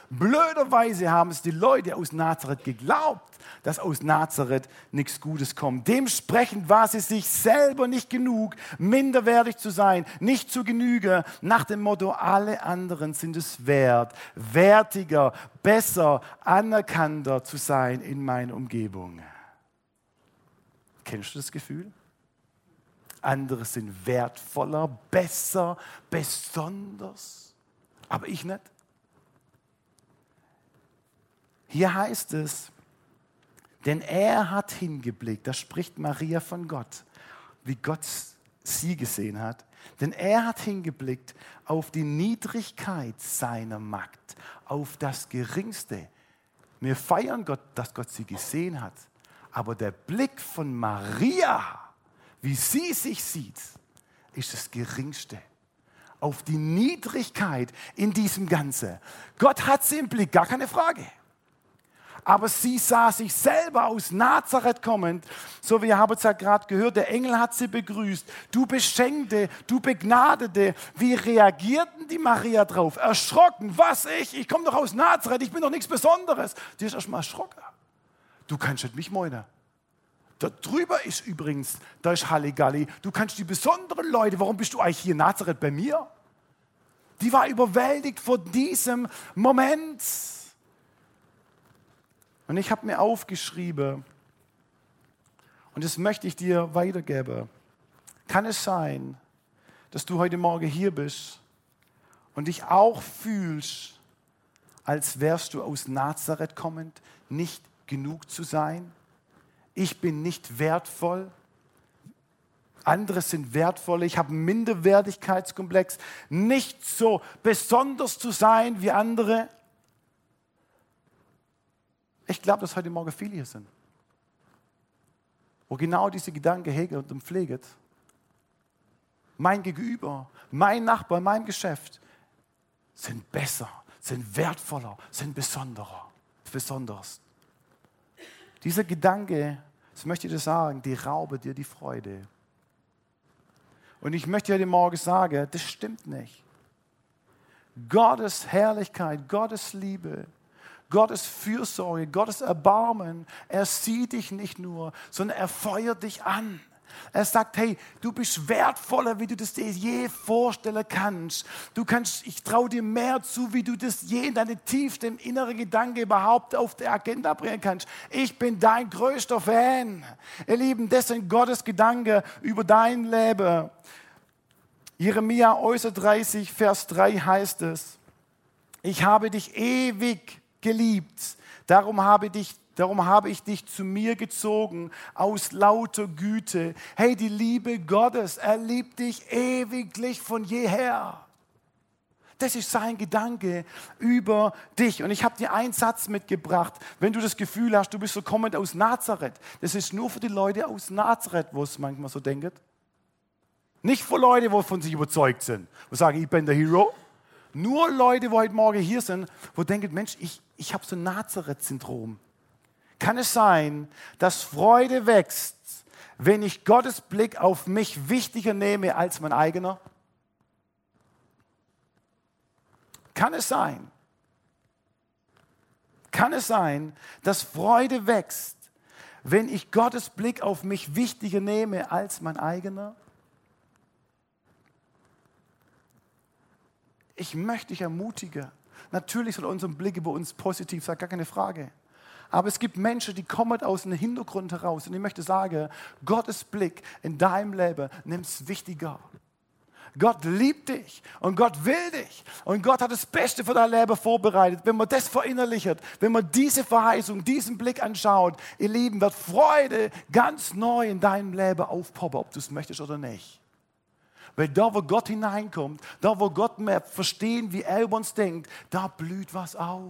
Blöderweise haben es die Leute aus Nazareth geglaubt, dass aus Nazareth nichts Gutes kommt. Dementsprechend war sie sich selber nicht genug, minderwertig zu sein, nicht zu Genüge, nach dem Motto, alle anderen sind es wert, wertiger, besser, anerkannter zu sein in meiner Umgebung. Kennst du das Gefühl? Andere sind wertvoller, besser, besonders, aber ich nicht. Hier heißt es, denn er hat hingeblickt, da spricht Maria von Gott, wie Gott sie gesehen hat. Denn er hat hingeblickt auf die Niedrigkeit seiner Magd, auf das Geringste. Wir feiern Gott, dass Gott sie gesehen hat. Aber der Blick von Maria, wie sie sich sieht, ist das Geringste. Auf die Niedrigkeit in diesem Ganzen. Gott hat sie im Blick, gar keine Frage. Aber sie sah sich selber aus Nazareth kommend, so wie ihr habt es ja gerade gehört, der Engel hat sie begrüßt. Du Beschenkte, du Begnadete, wie reagierten die Maria drauf? Erschrocken, was ich? Ich komme doch aus Nazareth, ich bin doch nichts Besonderes. Die ist erst mal erschrocken. Du kannst nicht mich meinen. Da drüber ist übrigens, da ist Halligalli. Du kannst die besonderen Leute, warum bist du eigentlich hier in Nazareth bei mir? Die war überwältigt vor diesem Moment. Und ich habe mir aufgeschrieben, und das möchte ich dir weitergeben. Kann es sein, dass du heute Morgen hier bist und dich auch fühlst, als wärst du aus Nazareth kommend, nicht genug zu sein? Ich bin nicht wertvoll. Andere sind wertvoll. Ich habe einen Minderwertigkeitskomplex. Nicht so besonders zu sein wie andere. Ich glaube, dass heute Morgen viele hier sind, wo genau diese Gedanken hegen und pflegen. Mein Gegenüber, mein Nachbar, mein Geschäft sind besser, sind wertvoller, sind besonderer, besonders. Dieser Gedanke, das möchte ich dir sagen, die raubt dir die Freude. Und ich möchte dir heute Morgen sagen, das stimmt nicht. Gottes Herrlichkeit, Gottes Liebe, Gottes Fürsorge, Gottes Erbarmen, er sieht dich nicht nur, sondern er feuert dich an. Er sagt, hey, du bist wertvoller, wie du das dir je vorstellen kannst. Du kannst, ich traue dir mehr zu, wie du das je in deine tiefste innere Gedanke überhaupt auf der Agenda bringen kannst. Ich bin dein größter Fan. Ihr Lieben, das sind Gottes Gedanken über dein Leben. Jeremia äußert dreißig, Vers drei heißt es, ich habe dich ewig geliebt, darum habe, dich, darum habe ich dich zu mir gezogen aus lauter Güte. Hey, die Liebe Gottes, er liebt dich ewiglich von jeher. Das ist sein Gedanke über dich. Und ich habe dir einen Satz mitgebracht, wenn du das Gefühl hast, du bist so kommend aus Nazareth. Das ist nur für die Leute aus Nazareth, wo es manchmal so denkt. Nicht für Leute, die von sich überzeugt sind, wo sagen, ich bin der Hero. Nur Leute, die heute Morgen hier sind, wo denken, Mensch, ich, ich habe so ein Nazareth-Syndrom. Kann es sein, dass Freude wächst, wenn ich Gottes Blick auf mich wichtiger nehme als mein eigener? Kann es sein? Kann es sein, dass Freude wächst, wenn ich Gottes Blick auf mich wichtiger nehme als mein eigener? Ich möchte dich ermutigen. Natürlich soll unser Blick über uns positiv sein, gar keine Frage. Aber es gibt Menschen, die kommen aus einem Hintergrund heraus. Und ich möchte sagen, Gottes Blick in deinem Leben nimmt es wichtiger. Gott liebt dich und Gott will dich. Und Gott hat das Beste für dein Leben vorbereitet. Wenn man das verinnerlicht, wenn man diese Verheißung, diesen Blick anschaut, ihr Lieben, wird Freude ganz neu in deinem Leben aufpoppen, ob du es möchtest oder nicht. Weil da, wo Gott hineinkommt, da, wo Gott mehr verstehen, wie er über uns denkt, da blüht was auf.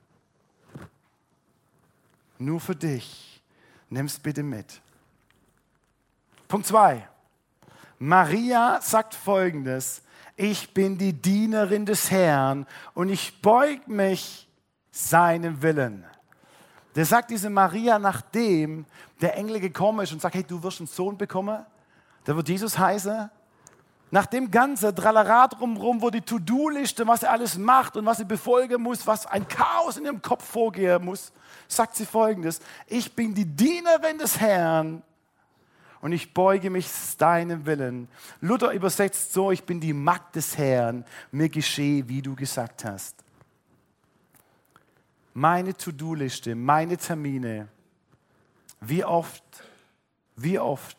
Nur für dich. Nimm es bitte mit. Punkt zwei. Maria sagt Folgendes: Ich bin die Dienerin des Herrn und ich beug mich seinem Willen. Der sagt diese Maria, nachdem der Engel gekommen ist und sagt, hey, du wirst einen Sohn bekommen, der wird Jesus heißen. Nach dem ganzen Tralala drumherum, wo die To-Do-Liste, was sie alles macht und was sie befolgen muss, was ein Chaos in ihrem Kopf vorgehen muss, sagt sie Folgendes: Ich bin die Dienerin des Herrn und ich beuge mich deinem Willen. Luther übersetzt so: Ich bin die Magd des Herrn, mir geschehe, wie du gesagt hast. Meine To-Do-Liste, meine Termine, wie oft, wie oft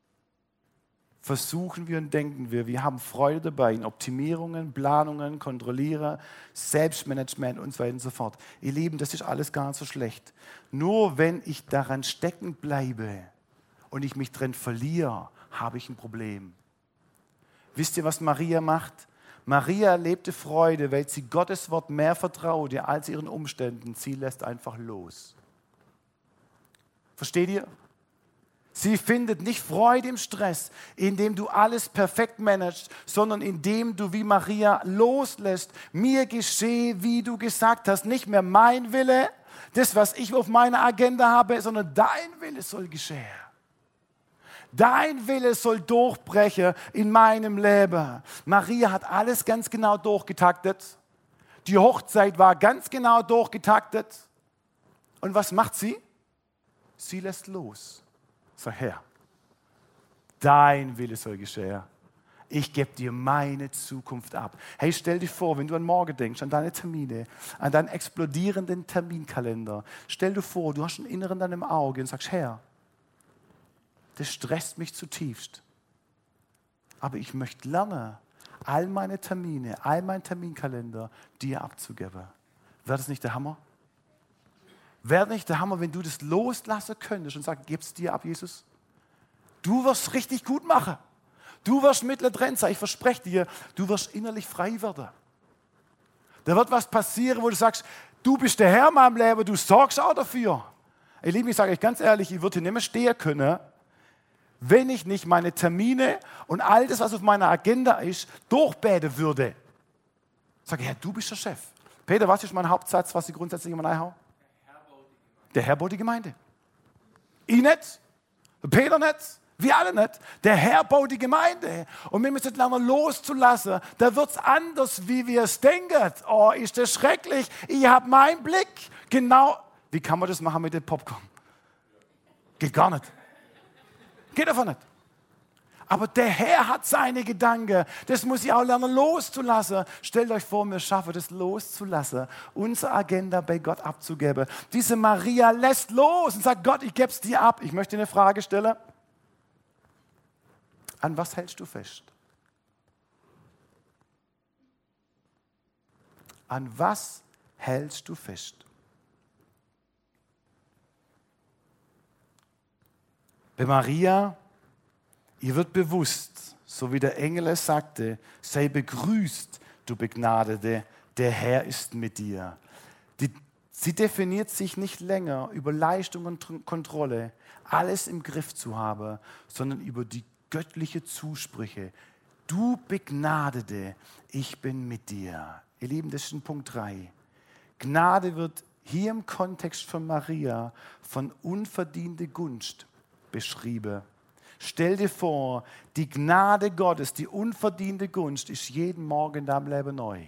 versuchen wir und denken wir, wir haben Freude dabei in Optimierungen, Planungen, Kontrollieren, Selbstmanagement und so weiter und so fort. Ihr Lieben, das ist alles gar nicht so schlecht. Nur wenn ich daran stecken bleibe und ich mich drin verliere, habe ich ein Problem. Wisst ihr, was Maria macht? Maria erlebte Freude, weil sie Gottes Wort mehr vertraute als ihren Umständen. Sie lässt einfach los. Versteht ihr? Sie findet nicht Freude im Stress, indem du alles perfekt managst, sondern indem du wie Maria loslässt. Mir geschehe, wie du gesagt hast. Nicht mehr mein Wille, das, was ich auf meiner Agenda habe, sondern dein Wille soll geschehen. Dein Wille soll durchbrechen in meinem Leben. Maria hat alles ganz genau durchgetaktet. Die Hochzeit war ganz genau durchgetaktet. Und was macht sie? Sie lässt los. Sag, Herr, dein Wille soll geschehen. Ich gebe dir meine Zukunft ab. Hey, stell dir vor, wenn du an morgen denkst, an deine Termine, an deinen explodierenden Terminkalender. Stell dir vor, du hast einen Inneren an deinem Auge und sagst, Herr, das stresst mich zutiefst. Aber ich möchte lernen, all meine Termine, all mein Terminkalender dir abzugeben. Wäre das nicht der Hammer? Wäre nicht der Hammer, wenn du das loslassen könntest und sagst, gib's dir ab, Jesus? Du wirst richtig gut machen. Du wirst mittendrin sein. Ich verspreche dir, du wirst innerlich frei werden. Da wird was passieren, wo du sagst, du bist der Herr in meinem Leben, du sorgst auch dafür. Ihr Lieben, ich sage euch ganz ehrlich, ich würde hier nicht mehr stehen können, wenn ich nicht meine Termine und all das, was auf meiner Agenda ist, durchbeten würde. Sag ich, Herr, du bist der Chef. Peter, was ist mein Hauptsatz, was Sie grundsätzlich immer reinhauen? Der Herr baut die Gemeinde. Ich nicht, Peter nicht, wir alle nicht. Der Herr baut die Gemeinde. Und wir müssen lernen loszulassen. Da wird es anders, wie wir es denken. Oh, ist das schrecklich. Ich habe meinen Blick. Genau. Wie kann man das machen mit dem Popcorn? Geht gar nicht. Geht einfach nicht. Aber der Herr hat seine Gedanken. Das muss ich auch lernen loszulassen. Stellt euch vor, wir schaffen das loszulassen, unsere Agenda bei Gott abzugeben. Diese Maria lässt los und sagt, Gott, ich gebe es dir ab. Ich möchte eine Frage stellen. An was hältst du fest? An was hältst du fest? Bei Maria, ihr wird bewusst, so wie der Engel es sagte, sei begrüßt, du Begnadete, der Herr ist mit dir. Die, sie definiert sich nicht länger über Leistung und Kontrolle, alles im Griff zu haben, sondern über die göttliche Zusprüche. Du Begnadete, ich bin mit dir. Ihr Lieben, das ist in Punkt drei. Gnade wird hier im Kontext von Maria von unverdiente Gunst beschrieben. Stell dir vor, die Gnade Gottes, die unverdiente Gunst ist jeden Morgen in deinem Leben neu.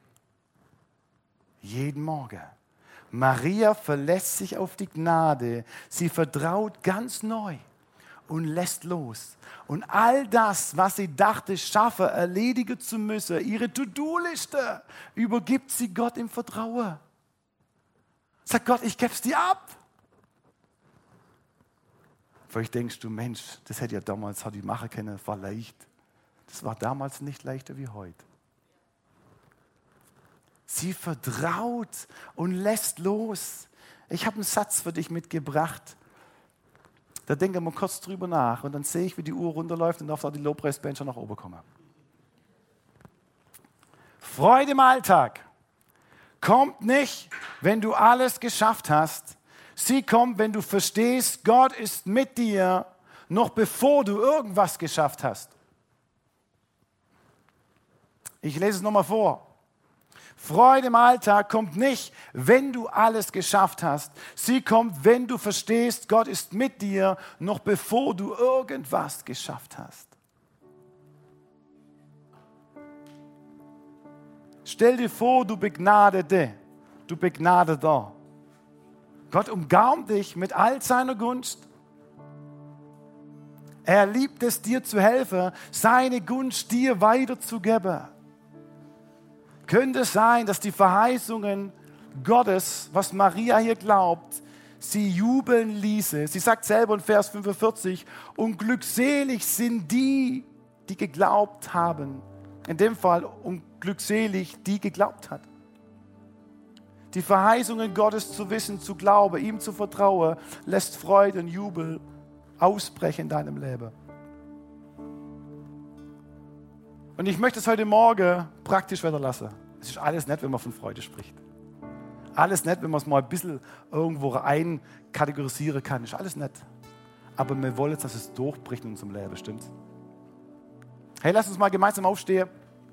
Jeden Morgen. Maria verlässt sich auf die Gnade. Sie vertraut ganz neu und lässt los. Und all das, was sie dachte, schaffen, erledigen zu müssen, ihre To-Do-Liste, übergibt sie Gott im Vertrauen. Sagt Gott, ich gebe es dir ab. Vielleicht denkst du, Mensch, das hätte ja damals hat ich machen können, war leicht. Das war damals nicht leichter wie heute. Sie vertraut und lässt los. Ich habe einen Satz für dich mitgebracht. Da denken wir kurz drüber nach und dann sehe ich, wie die Uhr runterläuft und darf auch die Lobpreisband schon nach oben kommen. Freude im Alltag kommt nicht, wenn du alles geschafft hast. Sie kommt, wenn du verstehst, Gott ist mit dir, noch bevor du irgendwas geschafft hast. Ich lese es nochmal vor. Freude im Alltag kommt nicht, wenn du alles geschafft hast. Sie kommt, wenn du verstehst, Gott ist mit dir, noch bevor du irgendwas geschafft hast. Stell dir vor, du Begnadete, du Begnadeter. Gott umgarnt dich mit all seiner Gunst. Er liebt es, dir zu helfen, seine Gunst dir weiterzugeben. Könnte es sein, dass die Verheißungen Gottes, was Maria hier glaubt, sie jubeln ließe? Sie sagt selber in Vers fünfundvierzig, und glückselig sind die, die geglaubt haben. In dem Fall, und glückselig, die geglaubt hat. Die Verheißungen Gottes zu wissen, zu glauben, ihm zu vertrauen, lässt Freude und Jubel ausbrechen in deinem Leben. Und ich möchte es heute Morgen praktisch werden lassen. Es ist alles nett, wenn man von Freude spricht. Alles nett, wenn man es mal ein bisschen irgendwo einkategorisieren kann. Ist alles nett. Aber wir wollen jetzt, dass es durchbricht in unserem Leben, stimmt's? Hey, lass uns mal gemeinsam aufstehen.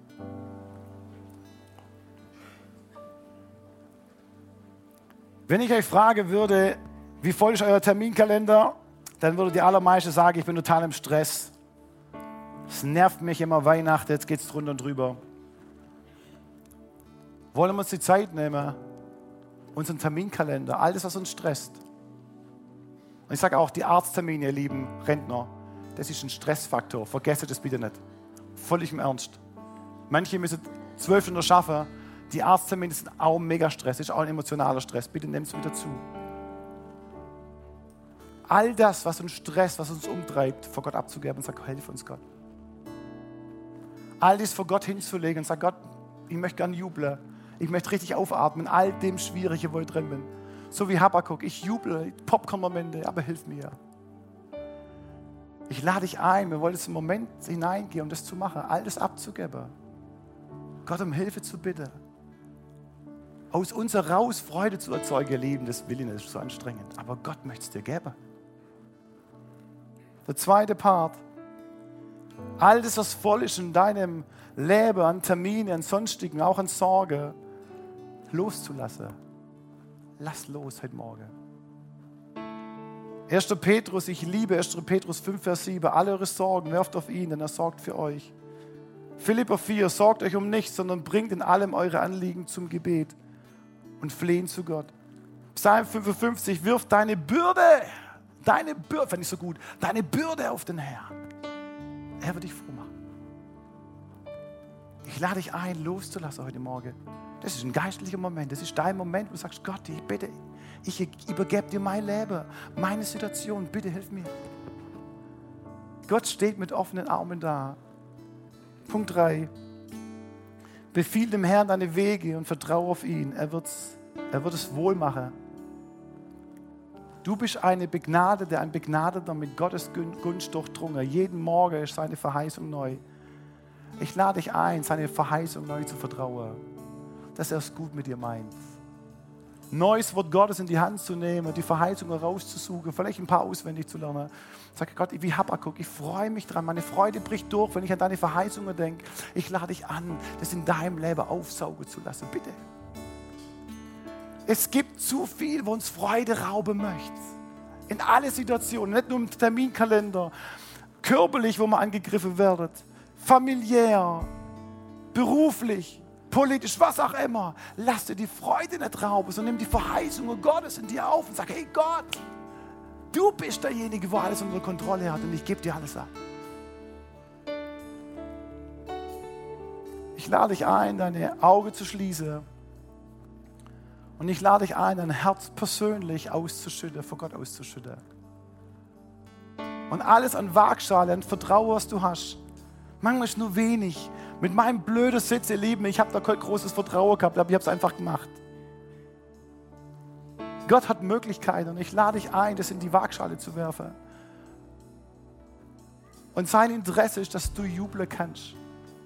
Wenn ich euch fragen würde, wie voll ist euer Terminkalender, dann würde die allermeiste sagen, ich bin total im Stress. Es nervt mich immer Weihnachten, jetzt geht es drunter und drüber. Wollen wir uns die Zeit nehmen, unseren Terminkalender, alles, was uns stresst. Und ich sage auch, die Arzttermine, ihr lieben Rentner, das ist ein Stressfaktor. Vergesst das bitte nicht. Völlig im Ernst. Manche müssen zwölf Stunden schaffen. Die Arzttermine sind auch mega Stress, ist auch ein emotionaler Stress. Bitte nehmt es wieder zu. All das, was uns stresst, was uns umtreibt, vor Gott abzugeben und sagt, hilf uns Gott. All dies vor Gott hinzulegen und sagt, Gott, ich möchte gerne jubeln. Ich möchte richtig aufatmen, all dem Schwierige, wo ich drin bin. So wie Habakkuk, ich juble, Popcorn-Momente, aber hilf mir. Ich lade dich ein, wir wollen jetzt einen Moment hineingehen, um das zu machen, all das abzugeben. Gott um Hilfe zu bitten. Aus uns heraus Freude zu erzeugen, Leben, das will ich nicht, das ist so anstrengend. Aber Gott möchte es dir geben. Der zweite Part. All das, was voll ist in deinem Leben, an Terminen, an Sonstigen, auch an Sorge, loszulassen. Lass los heute Morgen. erster Petrus, ich liebe erster Petrus fünf, Vers sieben. Alle eure Sorgen werft auf ihn, denn er sorgt für euch. Philipper vier, sorgt euch um nichts, sondern bringt in allem eure Anliegen zum Gebet und flehen zu Gott. Psalm fünfundfünfzig, wirf deine Bürde, deine Bürde, fand ich so gut, deine Bürde auf den Herrn. Er wird dich froh machen. Ich lade dich ein, loszulassen heute Morgen. Das ist ein geistlicher Moment, das ist dein Moment, wo du sagst, Gott, ich bitte, ich übergebe dir mein Leben, meine Situation, bitte hilf mir. Gott steht mit offenen Armen da. Punkt drei. Befiehl dem Herrn deine Wege und vertraue auf ihn. Er wird's, er wird es wohl machen. Du bist eine Begnadete, ein Begnadeter mit Gottes Gunst durchdrungen. Jeden Morgen ist seine Verheißung neu. Ich lade dich ein, seine Verheißung neu zu vertrauen, dass er es gut mit dir meint. Neues Wort Gottes in die Hand zu nehmen, die Verheißungen rauszusuchen, vielleicht ein paar auswendig zu lernen. Sag Gott, wie Habakkuk, ich freue mich dran, meine Freude bricht durch, wenn ich an deine Verheißungen denke. Ich lade dich an, das in deinem Leben aufsaugen zu lassen, bitte. Es gibt zu viel, wo uns Freude rauben möchte. In alle Situationen, nicht nur im Terminkalender, körperlich, wo man angegriffen wird, familiär, beruflich, politisch, was auch immer. Lass dir die Freude nicht rauben, sondern nimm die Verheißungen Gottes in dir auf und sag, hey Gott, du bist derjenige, wo alles unter Kontrolle hat und ich gebe dir alles ab. Ich lade dich ein, deine Augen zu schließen und ich lade dich ein, dein Herz persönlich auszuschütten, vor Gott auszuschütten. Und alles an Waagschale, an Vertrauen, was du hast. Manchmal ist nur wenig. Mit meinem blöden Sitz, ihr Lieben, ich habe da kein großes Vertrauen gehabt, aber ich habe es einfach gemacht. Gott hat Möglichkeiten und ich lade dich ein, das in die Waagschale zu werfen. Und sein Interesse ist, dass du jubeln kannst.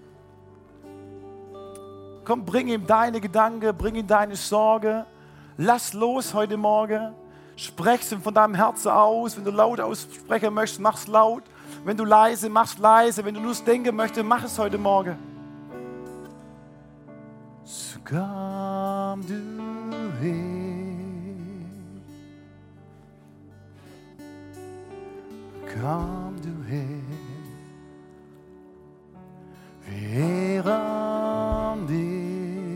Komm, bring ihm deine Gedanken, bring ihm deine Sorge. Lass los heute Morgen. Sprech es ihm von deinem Herzen aus. Wenn du laut aussprechen möchtest, mach es laut. Wenn du leise, mach es leise. Wenn du nur es denken möchtest, mach es heute Morgen. So komm du her. Komm du her. Wir ehren dich.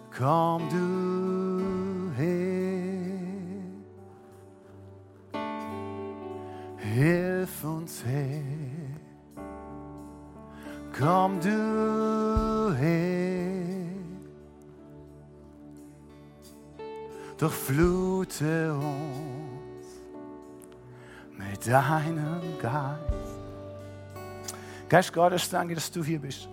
komm du her. Hilf uns her. Komm du her. Durchflute uns mit deinem Geist. Geist Gottes, danke, dass du hier bist.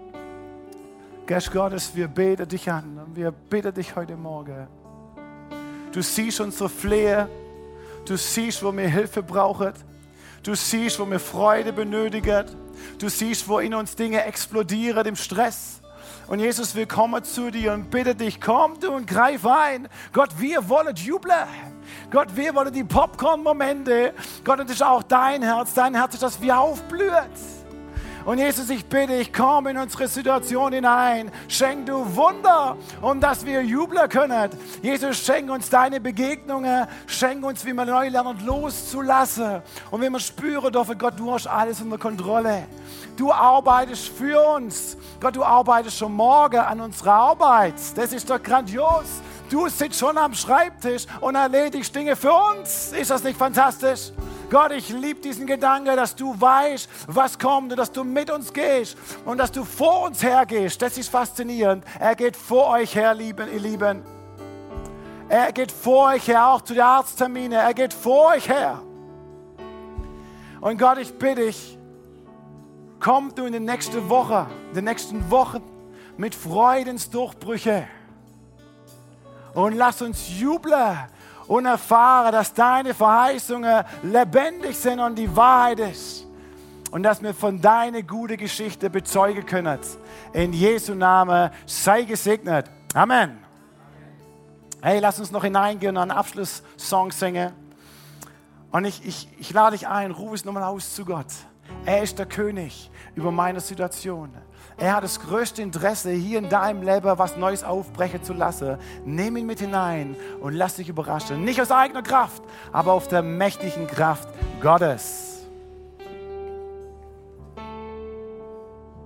Geist Gottes, wir beten dich an und wir beten dich heute Morgen. Du siehst unsere Flehe, du siehst, wo wir Hilfe brauchen, du siehst, wo wir Freude benötigen, du siehst, wo in uns Dinge explodieren im Stress. Und Jesus, wir kommen zu dir und bitten dich, komm du und greif ein. Gott, wir wollen jubeln. Gott, wir wollen die Popcorn-Momente. Gott, und das ist auch dein Herz. Dein Herz ist, dass wir aufblühen. Und Jesus, ich bitte, ich komme in unsere Situation hinein. Schenk du Wunder, um dass wir jubeln können. Jesus, schenk uns deine Begegnungen. Schenk uns, wie wir neu lernen, loszulassen. Und wie wir spüren dürfen, Gott, du hast alles unter Kontrolle. Du arbeitest für uns. Gott, du arbeitest schon morgen an unserer Arbeit. Das ist doch grandios. Du sitzt schon am Schreibtisch und erledigst Dinge für uns. Ist das nicht fantastisch? Gott, ich liebe diesen Gedanke, dass du weißt, was kommt und dass du mit uns gehst und dass du vor uns hergehst. Das ist faszinierend. Er geht vor euch her, lieben, ihr Lieben. Er geht vor euch her, auch zu den Arztterminen. Er geht vor euch her. Und Gott, ich bitte dich, komm du in die nächste Woche, in den nächsten Wochen mit Freudensdurchbrüche und lass uns jubeln und erfahre, dass deine Verheißungen lebendig sind und die Wahrheit ist. Und dass wir von deiner guten Geschichte bezeugen können. In Jesu Namen sei gesegnet. Amen. Hey, lass uns noch hineingehen und einen Abschlusssong singen. Und ich, ich, ich lade dich ein, ruf es nochmal aus zu Gott. Er ist der König über meine Situation. Er hat das größte Interesse, hier in deinem Leben was Neues aufbrechen zu lassen. Nimm ihn mit hinein und lass dich überraschen. Nicht aus eigener Kraft, aber auf der mächtigen Kraft Gottes.